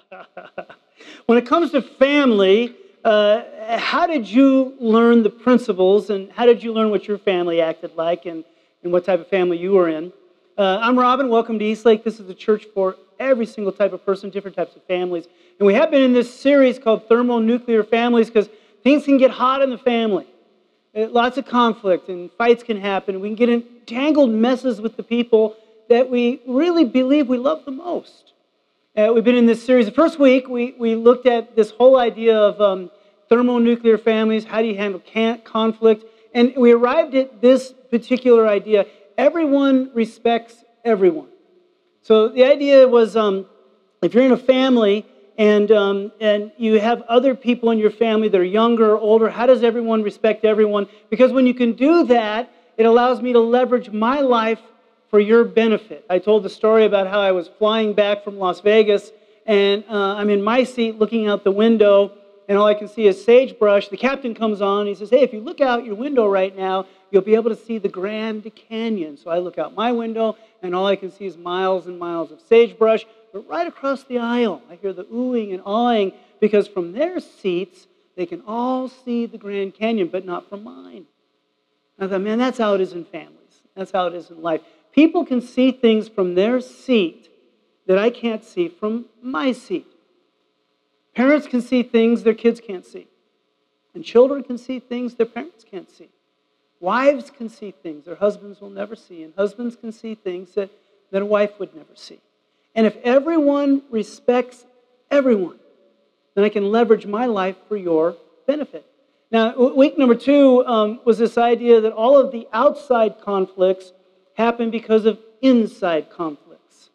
When it comes to family, how did you learn the principles, and how did you learn what your family acted like, and what type of family you were in? I'm Robin. Welcome to Eastlake. This is a church for every single type of person, different types of families. And we have been in this series called Thermonuclear Families because things can get hot in the family. Lots of conflict and fights can happen. We can get in tangled messes with the people that we really believe we love the most. We've been in this series. The first week, we looked at this whole idea of thermonuclear families. How do you handle conflict? And we arrived at this particular idea. Everyone respects everyone. So the idea was if you're in a family and you have other people in your family that are younger or older, how does everyone respect everyone? Because when you can do that, it allows me to leverage my life for your benefit. I told the story about how I was flying back from Las Vegas, and I'm in my seat looking out the window, and all I can see is sagebrush. The captain comes on, he says, "Hey, if you look out your window right now, you'll be able to see the Grand Canyon." So I look out my window, and all I can see is miles and miles of sagebrush. But right across the aisle, I hear the oohing and awing, because from their seats, they can all see the Grand Canyon, but not from mine. I thought, man, that's how it is in families. That's how it is in life. People can see things from their seat that I can't see from my seat. Parents can see things their kids can't see. And children can see things their parents can't see. Wives can see things their husbands will never see. And husbands can see things that a wife would never see. And if everyone respects everyone, then I can leverage my life for your benefit. Now, week number 2 was this idea that all of the outside conflicts happen because of inside conflicts.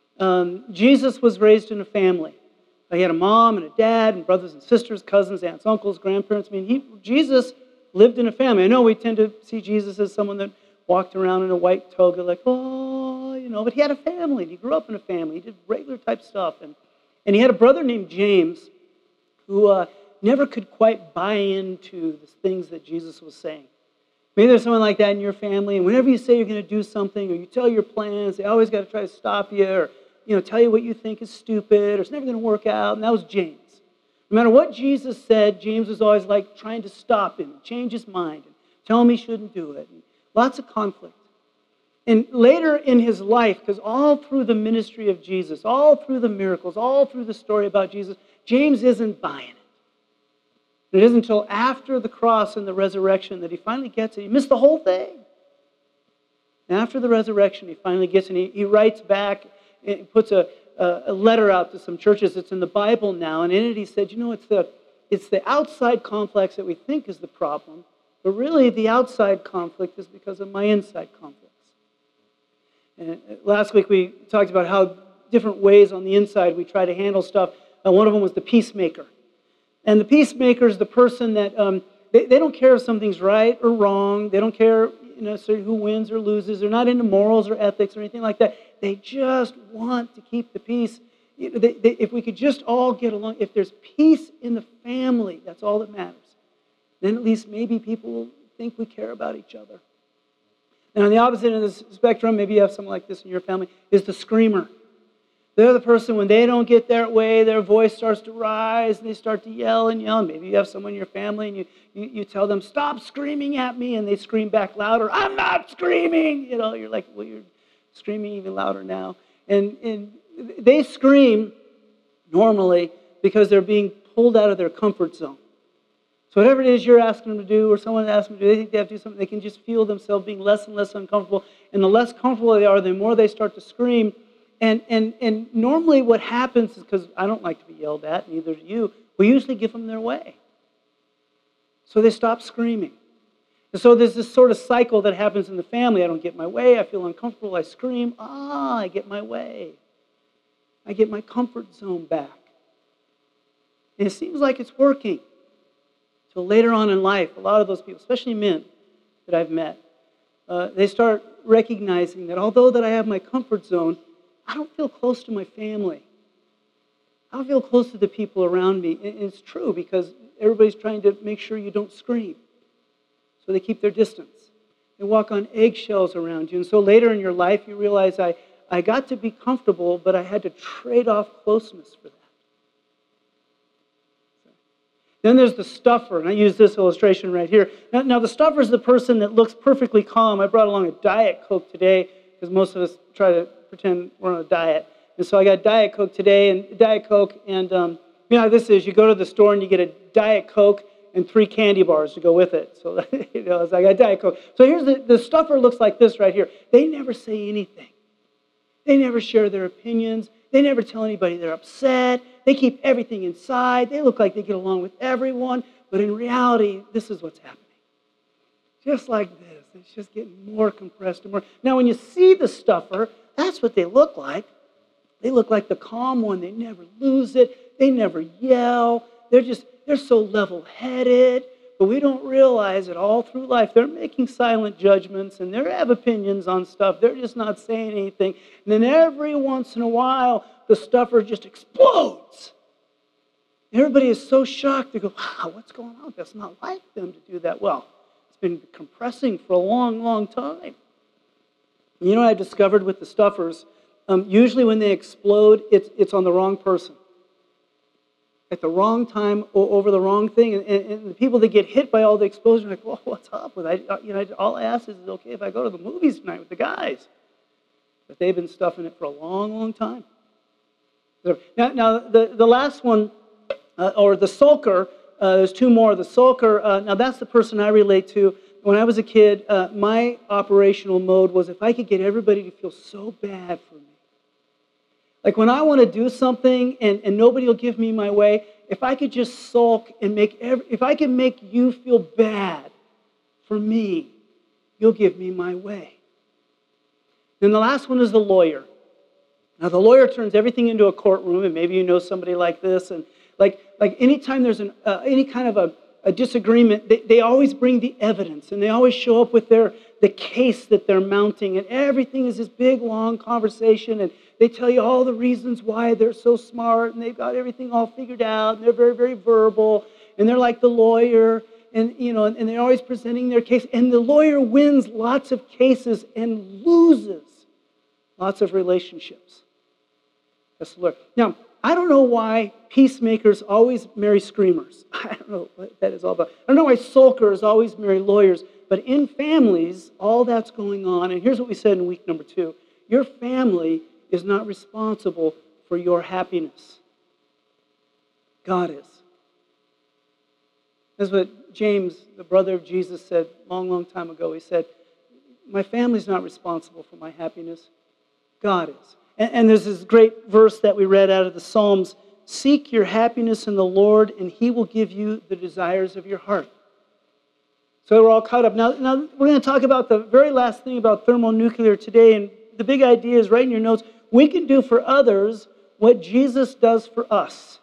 Jesus was raised in a family. He had a mom and a dad and brothers and sisters, cousins, aunts, uncles, grandparents. Jesus lived in a family. I know we tend to see Jesus as someone that walked around in a white toga like, but he had a family. He grew up in a family. He did regular type stuff. And he had a brother named James who never could quite buy into the things that Jesus was saying. Maybe there's someone like that in your family, and whenever you say you're going to do something, or you tell your plans, they always got to try to stop you, or tell you what you think is stupid, or it's never going to work out, and that was James. No matter what Jesus said, James was always like trying to stop him, change his mind, and tell him he shouldn't do it. And lots of conflict. And later in his life, because all through the ministry of Jesus, all through the miracles, all through the story about Jesus, James isn't buying it. It isn't until after the cross and the resurrection that he finally gets it. He missed the whole thing. And after the resurrection, he finally gets it. And he writes back and puts a letter out to some churches. It's in the Bible now. And in it he said, it's the outside conflicts that we think is the problem. But really, the outside conflict is because of my inside conflicts. And last week we talked about how different ways on the inside we try to handle stuff. One of them was the peacemaker. And the peacemaker is the person that they don't care if something's right or wrong. They don't care who wins or loses. They're not into morals or ethics or anything like that. They just want to keep the peace. If we could just all get along, if there's peace in the family, that's all that matters. Then at least maybe people will think we care about each other. And on the opposite end of the spectrum, maybe you have someone like this in your family, is the screamer. They're the person, when they don't get their way, their voice starts to rise, and they start to yell and yell. Maybe you have someone in your family, and you tell them, "Stop screaming at me," and they scream back louder, "I'm not screaming!" You're like, well, you're screaming even louder now. And they scream normally because they're being pulled out of their comfort zone. So whatever it is you're asking them to do, or someone asks them to do, they think they have to do something, they can just feel themselves being less and less uncomfortable. And the less comfortable they are, the more they start to scream. And normally what happens is, because I don't like to be yelled at, neither do you, we usually give them their way. So they stop screaming. And so there's this sort of cycle that happens in the family. I don't get my way, I feel uncomfortable, I scream, I get my way. I get my comfort zone back. And it seems like it's working. So later on in life, a lot of those people, especially men that I've met, they start recognizing that although that I have my comfort zone, I don't feel close to my family. I don't feel close to the people around me. And it's true, because everybody's trying to make sure you don't scream. So they keep their distance. They walk on eggshells around you. And so later in your life, you realize I got to be comfortable, but I had to trade off closeness for that. Then there's the stuffer, and I use this illustration right here. Now the stuffer is the person that looks perfectly calm. I brought along a Diet Coke today because most of us try to pretend we're on a diet. And so I got Diet Coke today, and Diet Coke, and you know how this is. You go to the store and you get a Diet Coke and 3 candy bars to go with it. So you know, I got Diet Coke. So here's the stuffer looks like this right here. They never say anything. They never share their opinions. They never tell anybody they're upset. They keep everything inside. They look like they get along with everyone. But in reality, this is what's happening. Just like this. It's just getting more compressed and more. Now, when you see the stuffer, that's what they look like. They look like the calm one. They never lose it. They never yell. They're so level-headed. But we don't realize that all through life, they're making silent judgments and they have opinions on stuff. They're just not saying anything. And then every once in a while, the stuffer just explodes. Everybody is so shocked. They go, wow, what's going on? That's not like them to do that. Well, it's been compressing for a long, long time. You know what I discovered with the stuffers? Usually when they explode, it's on the wrong person. At the wrong time or over the wrong thing. And the people that get hit by all the explosions are like, well, what's up with that? All I ask is it okay if I go to the movies tonight with the guys? But they've been stuffing it for a long, long time. Now the last one, or the sulker, there's 2 more. The sulker, now that's the person I relate to. When I was a kid, my operational mode was if I could get everybody to feel so bad for me. Like when I want to do something and nobody will give me my way, if I could just sulk and if I could make you feel bad for me, you'll give me my way. Then the last one is the lawyer. Now the lawyer turns everything into a courtroom, and maybe you know somebody like this. And like anytime there's any kind of a disagreement, they always bring the evidence, and they always show up with the case that they're mounting, and everything is this big, long conversation, and they tell you all the reasons why they're so smart, and they've got everything all figured out, and they're very, very verbal, and they're like the lawyer, and and they're always presenting their case, and the lawyer wins lots of cases and loses lots of relationships. That's the lawyer. Now, I don't know why peacemakers always marry screamers. I don't know what that is all about. I don't know why sulkers always marry lawyers, but in families, all that's going on, and here's what we said in week number 2. Your family is not responsible for your happiness. God is. That's what James, the brother of Jesus, said a long, long time ago. He said, my family's not responsible for my happiness. God is. And there's this great verse that we read out of the Psalms, seek your happiness in the Lord, and He will give you the desires of your heart. So we're all caught up. Now we're going to talk about the very last thing about thermonuclear today, and the big idea is, write in your notes, we can do for others what Jesus does for us.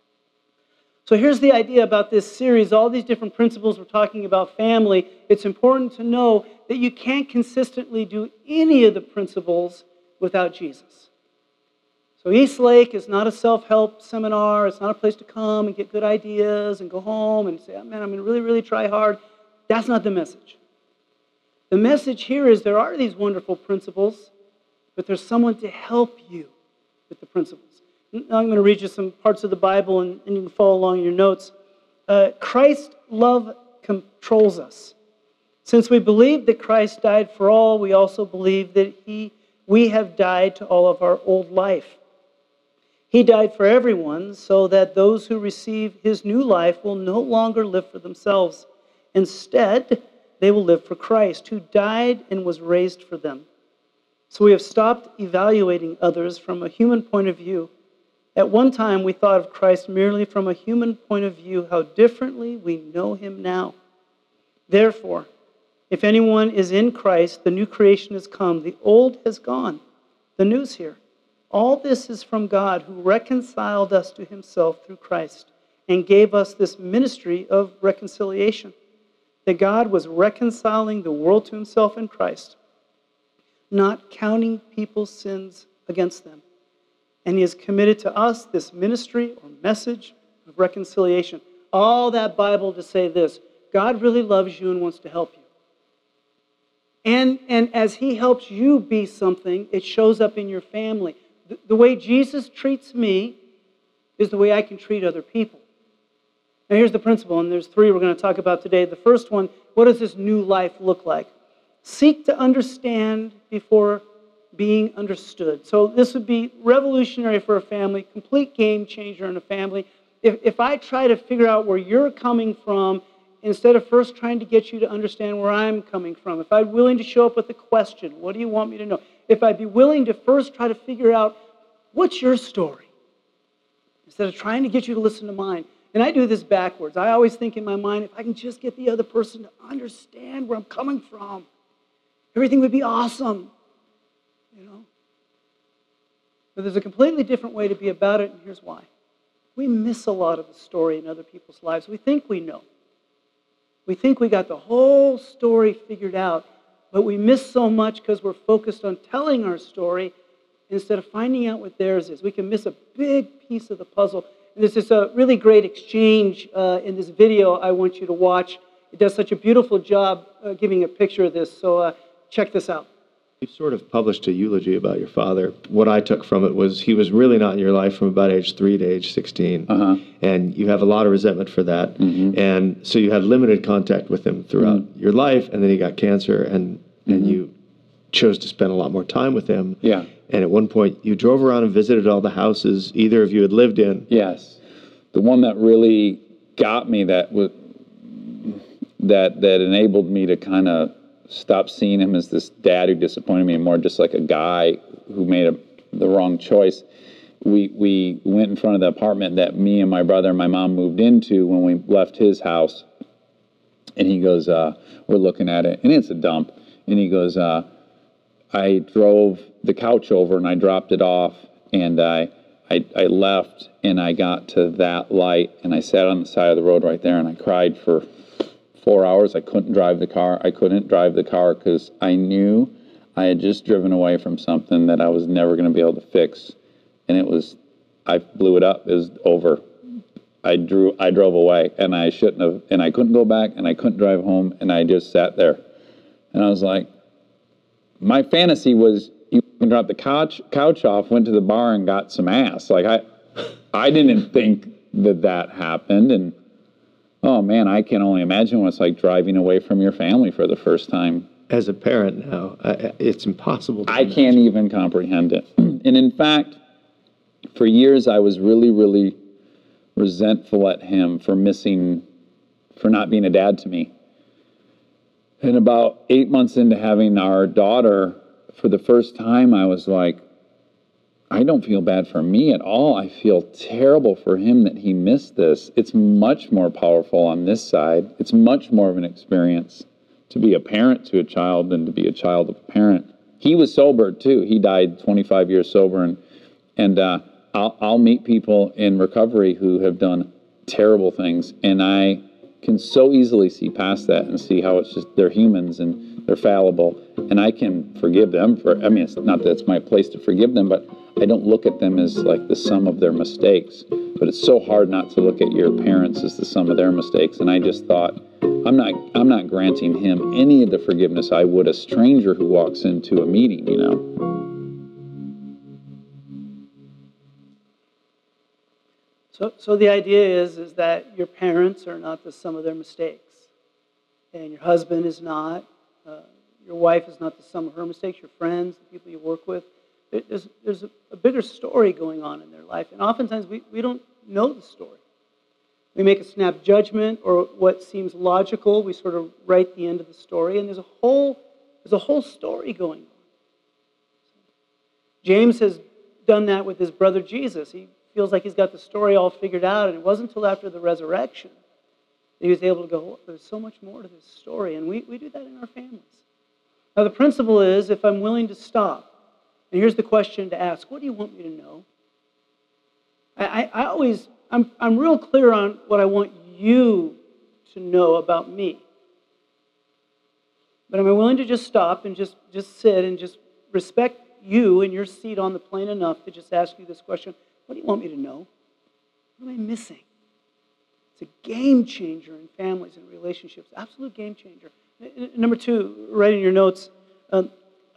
So here's the idea about this series, all these different principles we're talking about family. It's important to know that you can't consistently do any of the principles without Jesus. So East Lake is not a self-help seminar. It's not a place to come and get good ideas and go home and say, oh, man, I'm going to really, really try hard. That's not the message. The message here is there are these wonderful principles, but there's someone to help you with the principles. Now I'm going to read you some parts of the Bible, and you can follow along in your notes. Christ's love controls us. Since we believe that Christ died for all, we also believe that we have died to all of our old life. He died for everyone so that those who receive His new life will no longer live for themselves. Instead, they will live for Christ, who died and was raised for them. So we have stopped evaluating others from a human point of view. At one time, we thought of Christ merely from a human point of view. How differently we know Him now. Therefore, if anyone is in Christ, the new creation has come. The old has gone. The new's here. All this is from God, who reconciled us to Himself through Christ and gave us this ministry of reconciliation. That God was reconciling the world to Himself in Christ, not counting people's sins against them. And He has committed to us this ministry or message of reconciliation. All that Bible to say this: God really loves you and wants to help you. And as He helps you be something, it shows up in your family. The way Jesus treats me is the way I can treat other people. Now here's the principle, and there's three we're going to talk about today. The first one, what does this new life look like? Seek to understand before being understood. So this would be revolutionary for a family, complete game changer in a family. If I try to figure out where you're coming from, instead of first trying to get you to understand where I'm coming from, if I'm willing to show up with a question, what do you want me to know? If I'd be willing to first try to figure out, what's your story? Instead of trying to get you to listen to mine. And I do this backwards. I always think in my mind, if I can just get the other person to understand where I'm coming from, everything would be awesome. But there's a completely different way to be about it, and here's why. We miss a lot of the story in other people's lives. We think we know. We think we got the whole story figured out, but we miss so much because we're focused on telling our story instead of finding out what theirs is. We can miss a big piece of the puzzle. And there's this really great exchange in this video I want you to watch. It does such a beautiful job giving a picture of this, so check this out. You sort of published a eulogy about your father. What I took from it was he was really not in your life from about age 3 to age 16. And you have a lot of resentment for that. And so you had limited contact with him throughout your life, and then he got cancer, and you chose to spend a lot more time with him. Yeah. And at one point, you drove around and visited all the houses either of you had lived in. Yes. The one that really got me that enabled me to kind of stop seeing him as this dad who disappointed me and more just like a guy who made the wrong choice. We went in front of the apartment that me and my brother and my mom moved into when we left his house. And he goes, we're looking at it, and it's a dump. And he goes, I drove the couch over and I dropped it off, and I left, and I got to that light, and I sat on the side of the road right there, and I cried for 4 hours. I couldn't drive the car. I couldn't drive the car because I knew I had just driven away from something that I was never going to be able to fix. And I blew it up. It was over. I drove away, and I shouldn't have, and I couldn't go back, and I couldn't drive home, and I just sat there. And I was like, my fantasy was you dropped the couch off, went to the bar, and got some ass. Like, I didn't think that happened, and oh man, I can only imagine what it's like driving away from your family for the first time. As a parent now, it's impossible to imagine. Can't even comprehend it. And in fact, for years I was really, really resentful at him for not being a dad to me. And about 8 months into having our daughter, for the first time, I was like, I don't feel bad for me at all. I feel terrible for him that he missed this. It's much more powerful on this side. It's much more of an experience to be a parent to a child than to be a child of a parent. He was sober too. He died 25 years sober, and I'll meet people in recovery who have done terrible things, and I can so easily see past that and see how it's just they're humans and they're fallible, and I can forgive them for. I mean, it's not that it's my place to forgive them, but I don't look at them as like the sum of their mistakes. But it's so hard not to look at your parents as the sum of their mistakes. And I just thought, I'm not granting him any of the forgiveness I would a stranger who walks into a meeting, you know. So the idea is that your parents are not the sum of their mistakes, and your husband is not, your wife is not the sum of her mistakes, your friends, the people you work with. There's a bigger story going on in their life, and oftentimes we don't know the story. We make a snap judgment or what seems logical. We sort of write the end of the story, and there's a whole story going on. James has done that with his brother Jesus. He feels like he's got the story all figured out, and it wasn't until after the resurrection that he was able to go, oh, there's so much more to this story, and we do that in our families. Now the principle is, if I'm willing to stop, and here's the question to ask, what do you want me to know? I'm real clear on what I want you to know about me. But am I willing to just stop and just sit and just respect you and your seat on the plane enough to just ask you this question? What do you want me to know? What am I missing? It's a game changer in families and relationships. Absolute game changer. Number 2, write in your notes,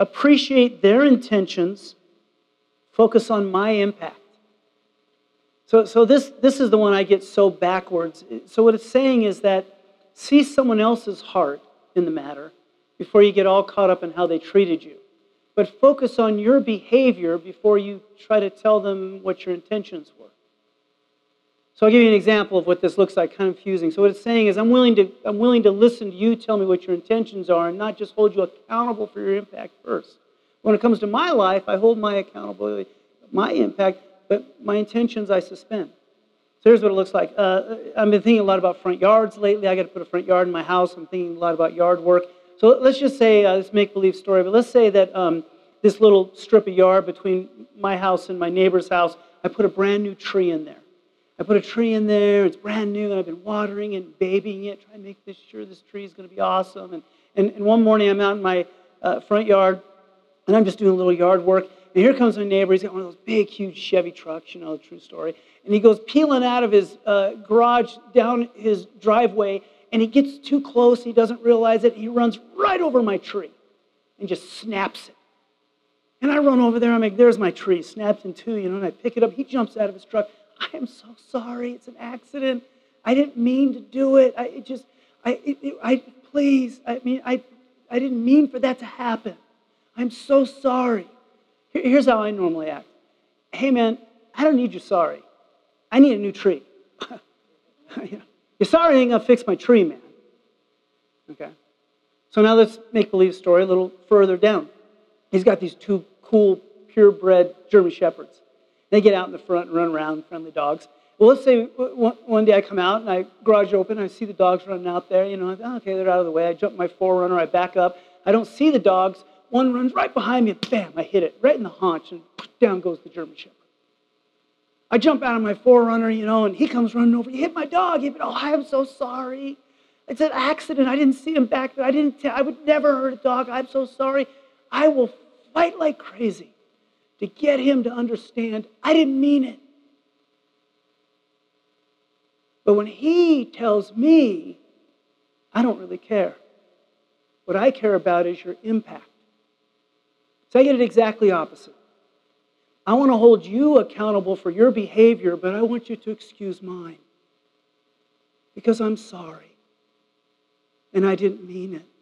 appreciate their intentions, focus on my impact. So this is the one I get so backwards. So what it's saying is that see someone else's heart in the matter before you get all caught up in how they treated you. But focus on your behavior before you try to tell them what your intentions were. So I'll give you an example of what this looks like, kind of confusing. So what it's saying is I'm willing to listen to you tell me what your intentions are and not just hold you accountable for your impact first. When it comes to my life, I hold my accountability, my impact, but my intentions I suspend. So here's what it looks like. I've been thinking a lot about front yards lately. I got to put a front yard in my house. I'm thinking a lot about yard work. So let's just say, this make-believe story, but let's say that this little strip of yard between my house and my neighbor's house, I put a brand new tree in there. I put a tree in there, it's brand new, and I've been watering and babying it, trying to make sure this tree is going to be awesome. And one morning I'm out in my front yard, and I'm just doing a little yard work, and here comes my neighbor. He's got one of those big, huge Chevy trucks, you know, the true story. And he goes peeling out of his garage down his driveway, and he gets too close, he doesn't realize it, he runs right over my tree and just snaps it. And I run over there, I'm like, there's my tree, snapped in two, you know, and I pick it up. He jumps out of his truck. I am so sorry, it's an accident. I didn't mean to do it. I didn't mean for that to happen. I'm so sorry. Here's how I normally act. Hey man, I don't need your sorry. I need a new tree. Your sorry ain't gonna fix my tree, man. Okay. So now let's make believe story a little further down. He's got these two cool, purebred German Shepherds. They get out in the front and run around, friendly dogs. Well, let's say one day I come out and I garage open, and I see the dogs running out there. You know, okay, they're out of the way. I jump my 4Runner, I back up. I don't see the dogs. One runs right behind me, and bam, I hit it right in the haunch, and down goes the German Shepherd. I jump out of my 4Runner, you know, and he comes running over. You hit my dog. Oh, I'm so sorry. It's an accident. I didn't see him back there. I would never hurt a dog. I'm so sorry. I will fight like crazy to get him to understand I didn't mean it. But when he tells me, I don't really care. What I care about is your impact. So I get it exactly opposite. I want to hold you accountable for your behavior, but I want you to excuse mine. Because I'm sorry. And I didn't mean it.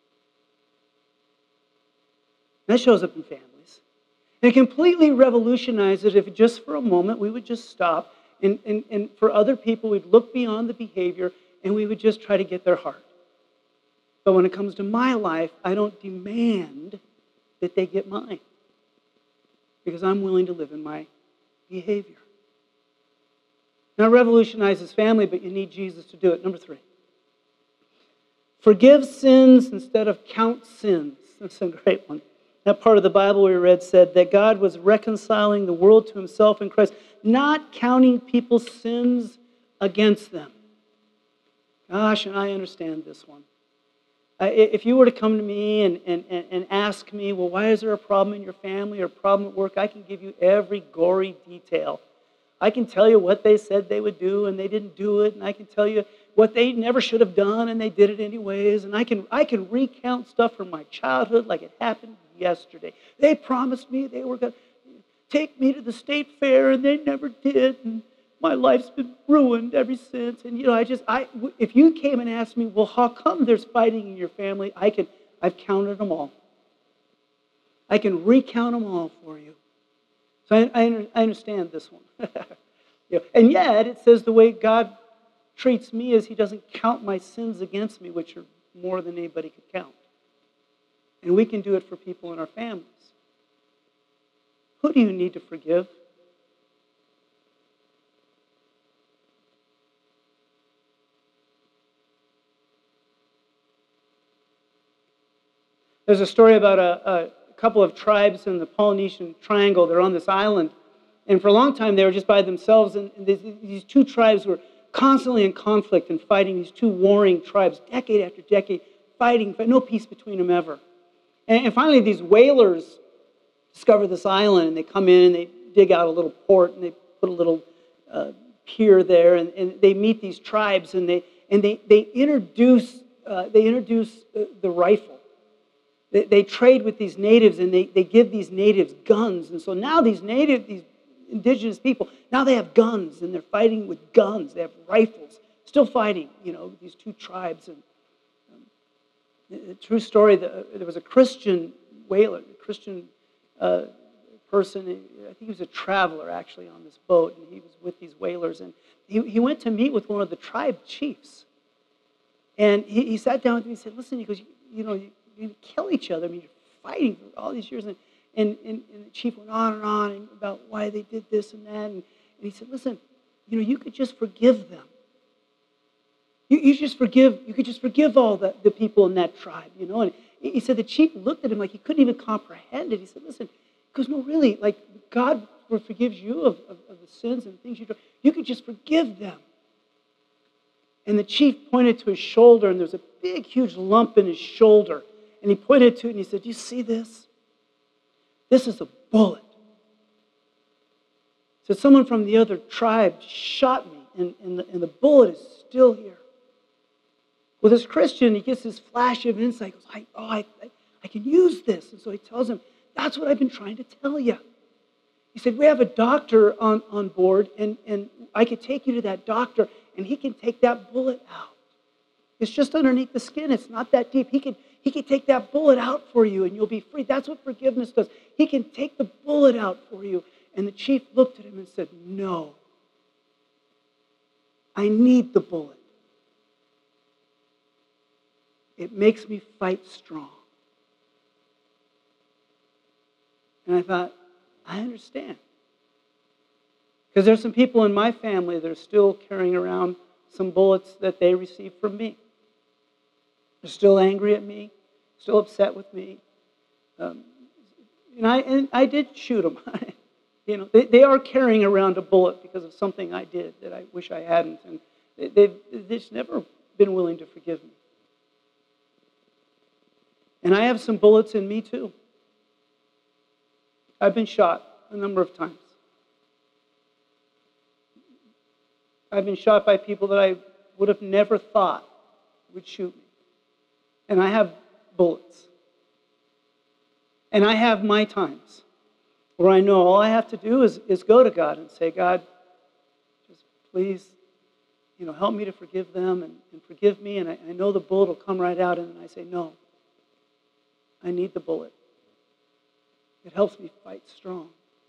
That shows up in families. And it completely revolutionizes if just for a moment we would just stop and for other people we'd look beyond the behavior and we would just try to get their heart. But when it comes to my life, I don't demand that they get mine. Because I'm willing to live in my behavior. Now, it revolutionizes family, but you need Jesus to do it. Number 3. Forgive sins instead of count sins. That's a great one. That part of the Bible we read said that God was reconciling the world to himself in Christ, not counting people's sins against them. Gosh, and I understand this one. If you were to come to me and ask me, well, why is there a problem in your family or a problem at work, I can give you every gory detail. I can tell you what they said they would do and they didn't do it, and I can tell you what they never should have done and they did it anyways, and I can recount stuff from my childhood like it happened yesterday. They promised me they were going to take me to the state fair and they never did, and my life's been ruined ever since. And you know, if you came and asked me, well, how come there's fighting in your family? I've counted them all. I can recount them all for you. So I understand this one. You know, and yet it says the way God treats me is he doesn't count my sins against me, which are more than anybody could count. And we can do it for people in our families. Who do you need to forgive? There's a story about a couple of tribes in the Polynesian Triangle. They're on this island. And for a long time, they were just by themselves. And these two tribes were constantly in conflict and fighting, these two warring tribes, decade after decade, fighting, but no peace between them ever. And finally, these whalers discover this island, and they come in and they dig out a little port, and they put a little pier there, and they meet these tribes, and they introduce the rifle. They trade with these natives, and they give these natives guns, and so now these indigenous people. Now they have guns, and they're fighting with guns. They have rifles, still fighting, these two tribes. And a true story, there was a Christian whaler, a Christian person. I think he was a traveler, actually, on this boat, and he was with these whalers. And he went to meet with one of the tribe chiefs. And he sat down with me and said, listen, he goes, you kill each other. I mean, you're fighting for all these years. And the chief went on and on about why they did this and that. And he said, listen, you could just forgive them. You could just forgive all the people in that tribe, And he said the chief looked at him like he couldn't even comprehend it. He said, listen, because no, really, like God forgives you of the sins and things you do. You could just forgive them. And the chief pointed to his shoulder, and there was a big, huge lump in his shoulder. And he pointed to it, and he said, do you see this? This is a bullet. So someone from the other tribe shot me, and the bullet is still here. Well, this Christian, he gets this flash of insight. He goes, I can use this. And so he tells him, that's what I've been trying to tell you. He said, we have a doctor on board, and I could take you to that doctor, and he can take that bullet out. It's just underneath the skin. It's not that deep. He can take that bullet out for you, and you'll be free. That's what forgiveness does. He can take the bullet out for you. And the chief looked at him and said, no. I need the bullet. It makes me fight strong. And I thought, I understand. Because there's some people in my family that are still carrying around some bullets that they received from me. They're still angry at me, still upset with me. And I did shoot them. They are carrying around a bullet because of something I did that I wish I hadn't. And they've just never been willing to forgive me. And I have some bullets in me too. I've been shot a number of times. I've been shot by people that I would have never thought would shoot me. And I have bullets. And I have my times where I know all I have to do is go to God and say, God, just please, help me to forgive them and forgive me. And I know the bullet will come right out. And then I say, no, I need the bullet. It helps me fight strong.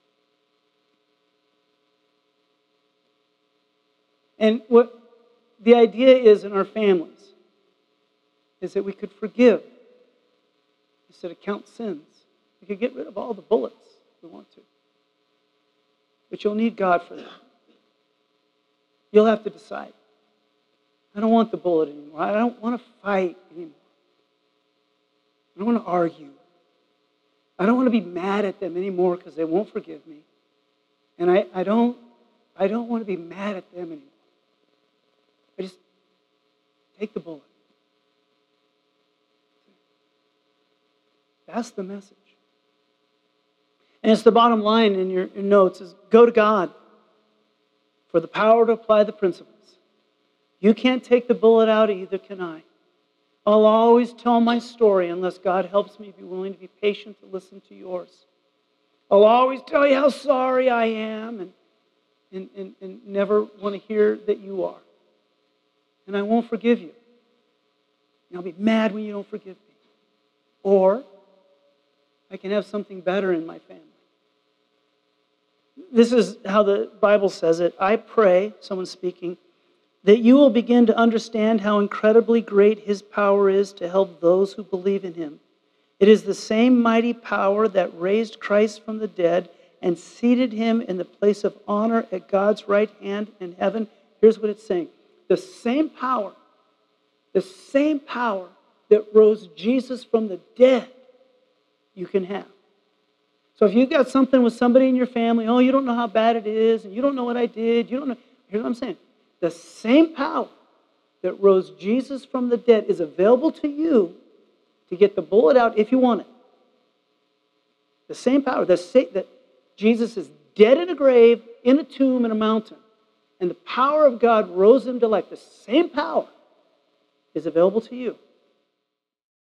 And what the idea is in our families is that we could forgive instead of count sins. We could get rid of all the bullets if we want to. But you'll need God for that. You'll have to decide. I don't want the bullet anymore. I don't want to fight anymore. I don't want to argue. I don't want to be mad at them anymore because they won't forgive me. And I don't want to be mad at them anymore. I just take the bullet. That's the message. And it's the bottom line in your notes is go to God for the power to apply the principles. You can't take the bullet out, either can I. I'll always tell my story unless God helps me be willing to be patient to listen to yours. I'll always tell you how sorry I am and never want to hear that you are. And I won't forgive you. And I'll be mad when you don't forgive me. Or I can have something better in my family. This is how the Bible says it. I pray, someone speaking, that you will begin to understand how incredibly great His power is to help those who believe in Him. It is the same mighty power that raised Christ from the dead and seated Him in the place of honor at God's right hand in heaven. Here's what it's saying. The same power that rose Jesus from the dead, you can have. So if you've got something with somebody in your family, you don't know how bad it is, and you don't know what I did, you don't know. Here's what I'm saying. The same power that rose Jesus from the dead is available to you to get the bullet out if you want it. The same power that Jesus is dead in a grave, in a tomb, in a mountain, and the power of God rose him to life. The same power is available to you